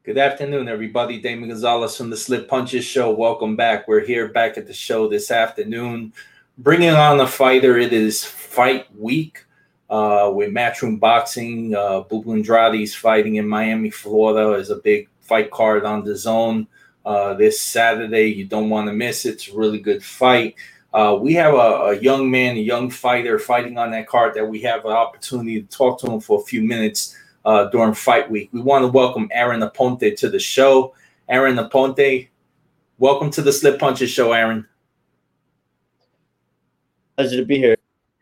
Good afternoon, everybody. Damon Gonzalez from the Slip Punches Show. Welcome back. We're here back at the show this afternoon, bringing on a fighter. It is fight week with Matchroom Boxing. Bubu Andrade's fighting in Miami, Florida. There's a big fight card on the zone this Saturday. You don't want to miss it. It's a really good fight. We have a young man, a young fighter fighting on that card that we have an opportunity to talk to him for a few minutes during fight week. We want to welcome Aaron Aponte to the show. Aaron Aponte, welcome to the Slip Punches Show, Aaron. Pleasure to be here.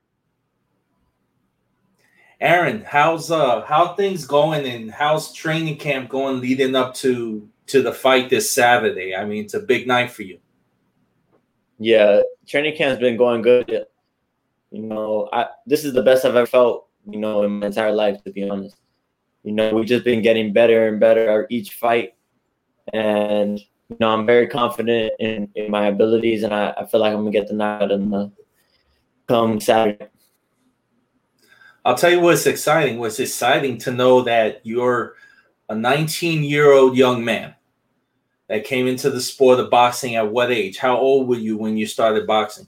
Aaron, how things going and how's training camp going leading up to the fight this Saturday? I mean, it's a big night for you. Yeah, training camp's been going good. You know, this is the best I've ever felt, you know, in my entire life, to be honest. You know, we've just been getting better and better at each fight. And, you know, I'm very confident in my abilities, and I feel like I'm going to get the knockout in the come Saturday. I'll tell you what's exciting. What's exciting to know that you're a 19-year-old young man that came into the sport of boxing at what age? How old were you when you started boxing?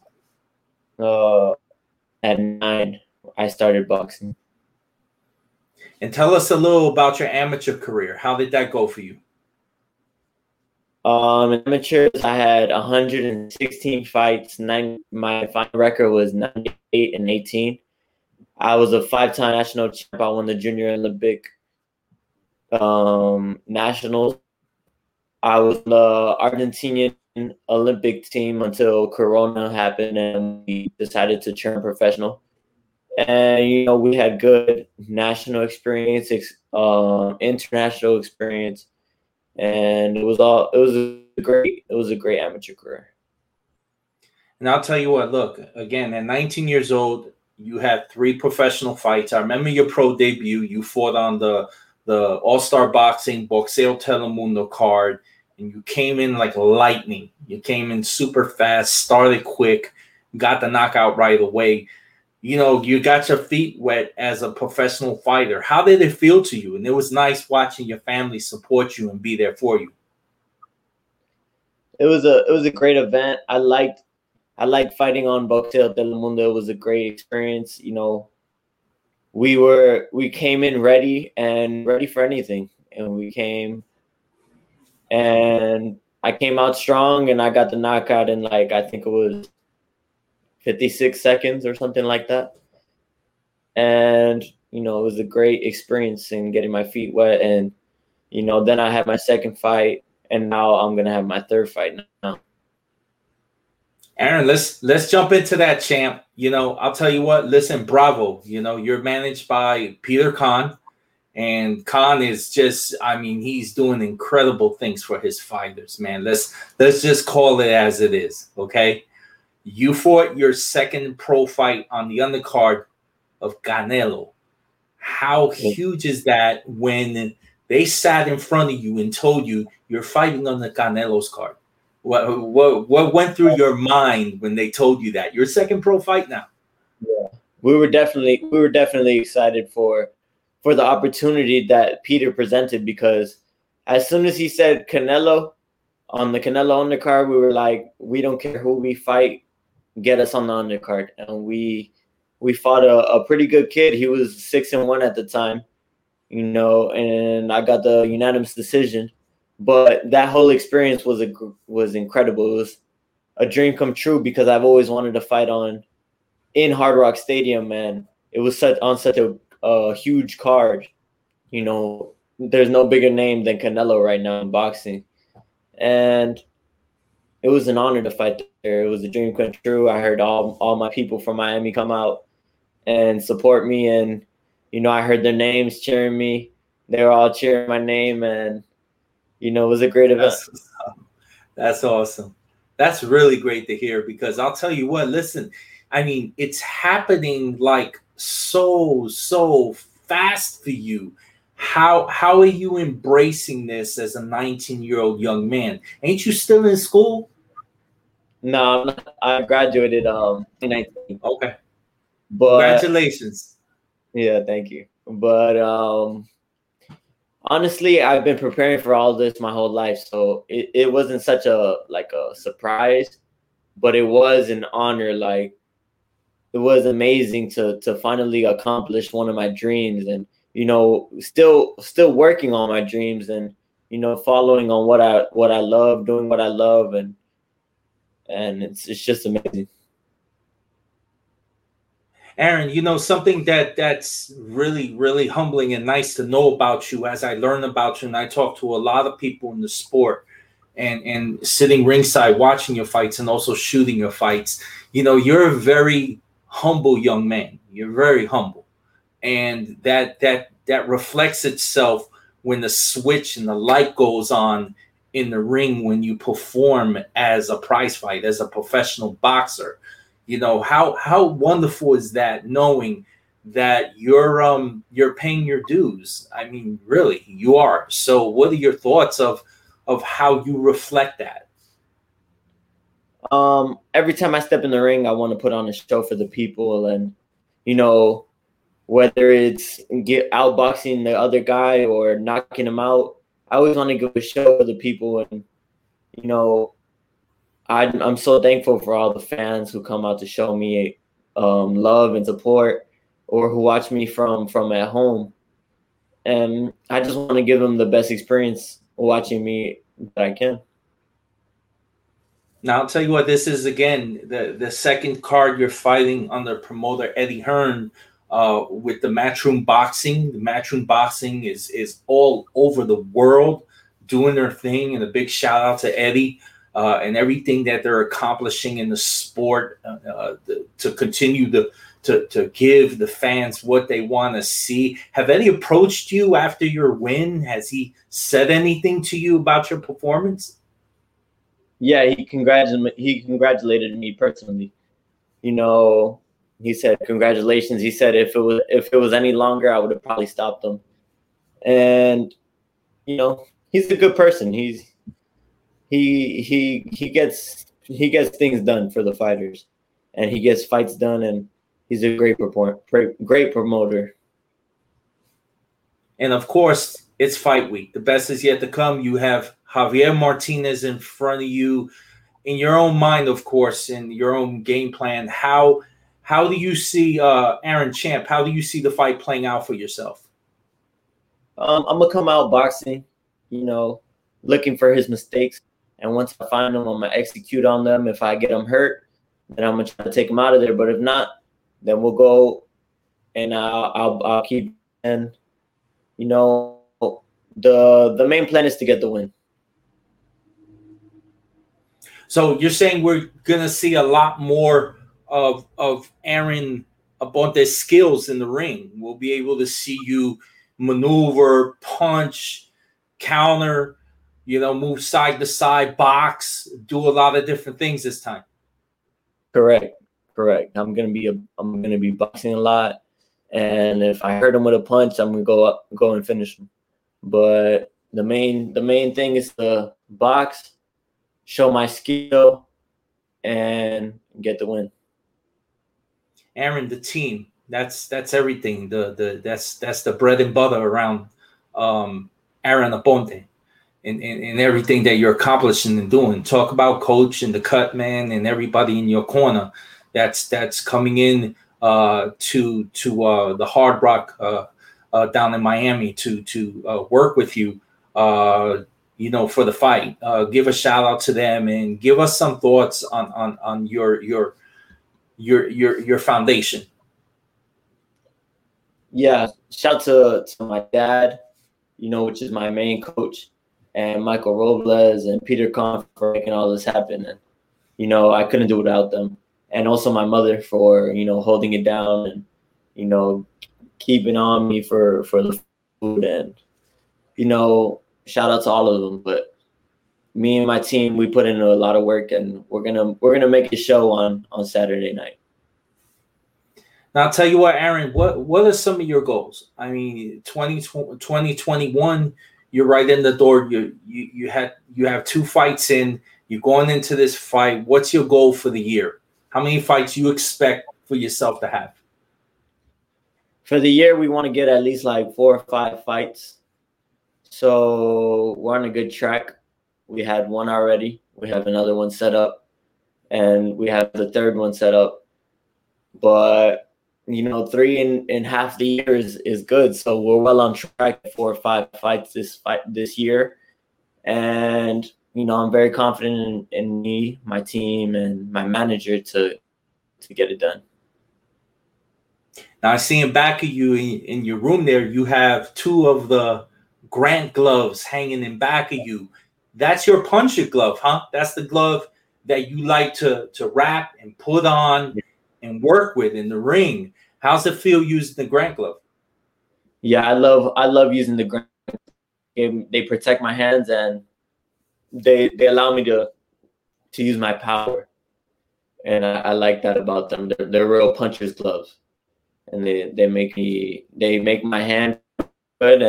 At 9, I started boxing. And tell us a little about your amateur career. How did that go for you? In amateurs, I had 116 fights. My final record was 98-18. I was a 5-time national champ. I won the Junior Olympic Nationals. I was the Argentinian Olympic team until Corona happened and we decided to turn professional. And, you know, we had good national experience, international experience, and it was a great amateur career. And I'll tell you what, look, again, at 19 years old, you had 3 professional fights. I remember your pro debut. You fought on the All-Star Boxing Boxeo Telemundo card, and you came in like lightning. You came in super fast, started quick, got the knockout right away. You know, you got your feet wet as a professional fighter. How did it feel to you? And it was nice watching your family support you and be there for you. It was a great event. I liked fighting on Boxeo Telemundo. It was a great experience. You know, we came in ready for anything, and I came out strong, and I got the knockout in I think it was 56 seconds or something like that. And, you know, it was a great experience in getting my feet wet. And, you know, then I had my second fight, and now I'm going to have my third fight now. Aaron, let's jump into that, champ. You know, I'll tell you what, listen, bravo. You know, you're managed by Peter Kahn, and Kahn is just, I mean, he's doing incredible things for his fighters, man. Let's just call it as it is, okay? You fought your second pro fight on the undercard of Canelo. How huge is that when they sat in front of you and told you you're fighting on the Canelo's card? What went through your mind when they told you that? Your second pro fight now. Yeah. We were definitely excited for the opportunity that Peter presented, because as soon as he said Canelo on the Canelo undercard, we were like, we don't care who we fight, get us on the undercard. And we fought a pretty good kid. He was 6-1 at the time, you know, and I got the unanimous decision. But that whole experience was incredible. It was a dream come true, because I've always wanted to fight in Hard Rock Stadium, and it was such a huge card. You know, there's no bigger name than Canelo right now in boxing. And it was an honor to fight there. It was a dream come true. I heard all my people from Miami come out and support me, and, you know, I heard their names cheering me. They were all cheering my name, and, you know, it was a great event. That's awesome. That's really great to hear, because I'll tell you what, listen, I mean, it's happening like so fast for you. How are you embracing this as a 19-year-old young man? Ain't you still in school? No, I graduated in 19. Okay. But congratulations. Yeah, thank you. But Honestly, I've been preparing for all this my whole life, so it wasn't such a surprise, but it was an honor. Like, it was amazing to finally accomplish one of my dreams, and still working on my dreams, and following on what I love, doing what I love, and it's just amazing. Aaron, something that's really, really humbling and nice to know about you as I learn about you and I talk to a lot of people in the sport and sitting ringside watching your fights and also shooting your fights. You're a very humble young man. You're very humble. And that reflects itself when the switch and the light goes on in the ring when you perform as a prize fight, as a professional boxer. How wonderful is that, knowing that you're paying your dues? I mean, really, you are. So what are your thoughts of how you reflect that? Every time I step in the ring, I want to put on a show for the people, and whether it's get outboxing the other guy or knocking him out, I always want to give a show for the people. And I'm so thankful for all the fans who come out to show me love and support, or who watch me from at home. And I just want to give them the best experience watching me that I can. Now I'll tell you what, this is again the second card you're fighting under promoter Eddie Hearn with the Matchroom Boxing. The Matchroom Boxing is all over the world doing their thing, and a big shout out to Eddie and everything that they're accomplishing in the sport to continue to give the fans what they want to see. Have Eddie approached you after your win? Has he said anything to you about your performance? Yeah, he congratulated me personally. He said congratulations. He said if it was any longer, I would have probably stopped him. And he's a good person. He gets things done for the fighters, and he gets fights done, and he's a great promoter. And of course, it's fight week. The best is yet to come. You have Javier Martinez in front of you. In your own mind, of course, in your own game plan, how do you see Aaron Champ? How do you see the fight playing out for yourself? I'm gonna come out boxing, looking for his mistakes, and once I find them, I'm gonna execute on them. If I get him hurt, then I'm gonna try to take him out of there. But if not, then we'll go, and I'll keep. And the main plan is to get the win. So you're saying we're gonna see a lot more of Aaron Aponte's skills in the ring. We'll be able to see you maneuver, punch, counter, move side to side, box, do a lot of different things this time. Correct. I'm gonna be boxing a lot, and if I hurt him with a punch, I'm gonna go and finish him. But the main thing is to box, show my skill, and get the win. Aaron, the team, that's everything. That's the bread and butter around Aaron Aponte and everything that you're accomplishing and doing. Talk about coach and the cut man and everybody in your corner that's coming in to the Hard Rock down in Miami to work with you for the fight. Give a shout out to them and give us some thoughts on your foundation. Yeah, shout to my dad, which is my main coach, and Michael Robles and Peter Kahn for making all this happen. And I couldn't do it without them. And also my mother for holding it down and keeping on me for the food. And shout out to all of them. But me and my team, we put in a lot of work, and we're gonna make a show on Saturday night. Now, I'll tell you what, Aaron, what are some of your goals? I mean, 2021, you're right in the door. You have 2 fights in. You're going into this fight. What's your goal for the year? How many fights you expect for yourself to have? For the year, we want to get at least like 4 or 5 fights. So we're on a good track. We had one already. We have another one set up, and we have the third one set up. But 3 in half the year is good. So we're well on track for 5 fights this year, and I'm very confident in me, my team, and my manager to get it done. Now, seeing back of you in your room there, you have 2 of the Grant gloves hanging in back of you. That's your puncher glove, huh? That's the glove that you like to wrap and put on and work with in the ring. How's it feel using the Grant glove? Yeah, I love using the Grant. They protect my hands, and they allow me to use my power. And I like that about them. They're real puncher's gloves. And they make my hand good,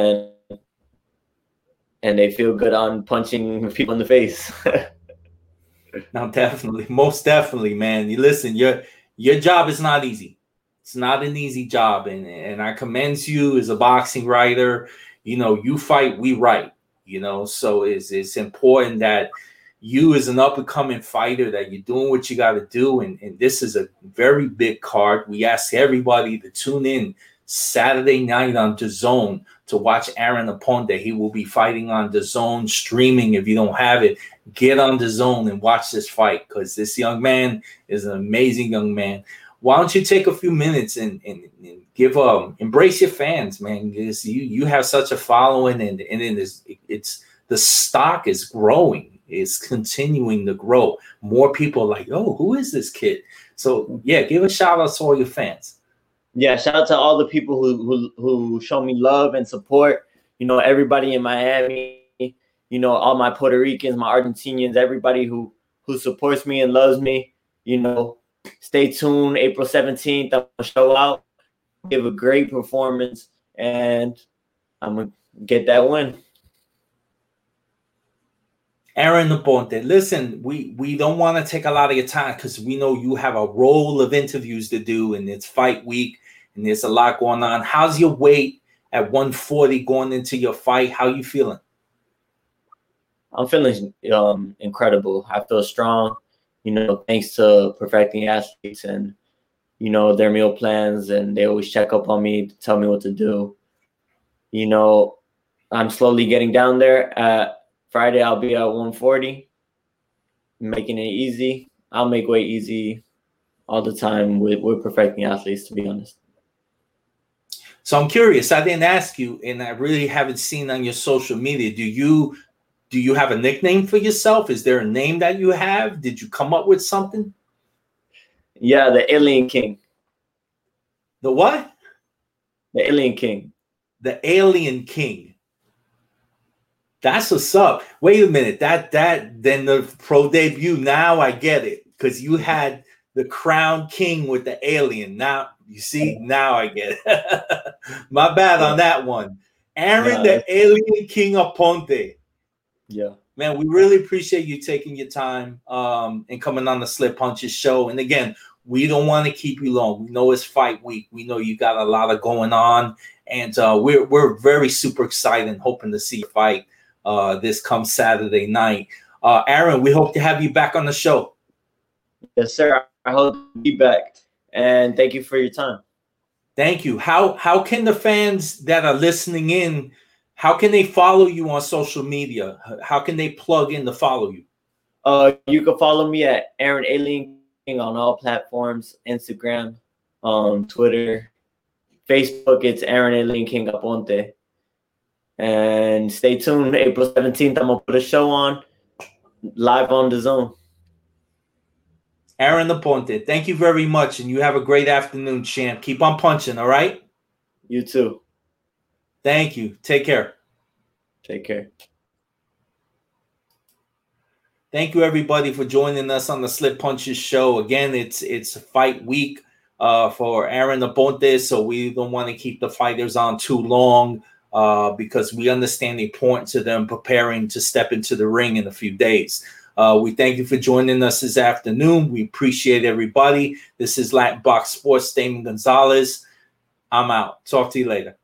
and they feel good on punching people in the face. Now, definitely, most definitely, man. You listen, your job is not easy. It's not an easy job, and I commend you as a boxing writer. You fight, we write. So it's important that you, as an up and coming fighter, that you're doing what you got to do, and this is a very big card. We ask everybody to tune in Saturday night on DAZN to watch Aaron Aponte. He will be fighting on DAZN streaming. If you don't have it, get on DAZN and watch this fight, because this young man is an amazing young man. Why don't you take a few minutes and give embrace your fans, man? Because you have such a following, and it's the stock is growing, is continuing to grow. More people are like, oh, who is this kid? So yeah, give a shout out to all your fans. Yeah, shout out to all the people who show me love and support. Everybody in Miami, all my Puerto Ricans, my Argentinians, everybody who supports me and loves me. Stay tuned. April 17th, I'm gonna show out, give a great performance, and I'm gonna get that win. Aaron Aponte, listen, we don't want to take a lot of your time, because we know you have a roll of interviews to do, and it's fight week, and there's a lot going on. How's your weight at 140 going into your fight? How you feeling? I'm feeling incredible. I feel strong, thanks to Perfecting Athletes and, their meal plans, and they always check up on me to tell me what to do. I'm slowly getting down there. Friday, I'll be at 140, making it easy. I'll make weight easy all the time with Perfecting Athletes, to be honest. So I'm curious. I didn't ask you, and I really haven't seen on your social media. Do you have a nickname for yourself? Is there a name that you have? Did you come up with something? Yeah, the Alien King. The what? The Alien King. The Alien King. That's what's up. Wait a minute. That then the pro debut. Now I get it, because you had the Crown King with the alien. Now you see. Now I get it. My bad on that one. Aaron, the Alien King Aponte. Yeah, man, we really appreciate you taking your time and coming on the Slip Punches show. And again, we don't want to keep you long. We know it's fight week. We know you got a lot of going on, and we're very super excited and hoping to see you fight this come Saturday night. Aaron, we hope to have you back on the show. Yes, sir. I hope to be back. And thank you for your time. Thank you. How can the fans that are listening in, how can they follow you on social media? How can they plug in to follow you? You can follow me at Aaron Alien King on all platforms, Instagram, Twitter, Facebook. It's Aaron Alien King Aponte. And stay tuned. April 17th, I'm going to put a show on live on DAZN. Aaron Aponte, thank you very much. And you have a great afternoon, champ. Keep on punching, all right? You too. Thank you. Take care. Take care. Thank you, everybody, for joining us on the Slip Punches show. Again, it's fight week for Aaron Aponte, so we don't want to keep the fighters on too long because we understand the importance of them preparing to step into the ring in a few days. We thank you for joining us this afternoon. We appreciate everybody. This is Latin Box Sports. Damon Gonzalez. I'm out. Talk to you later.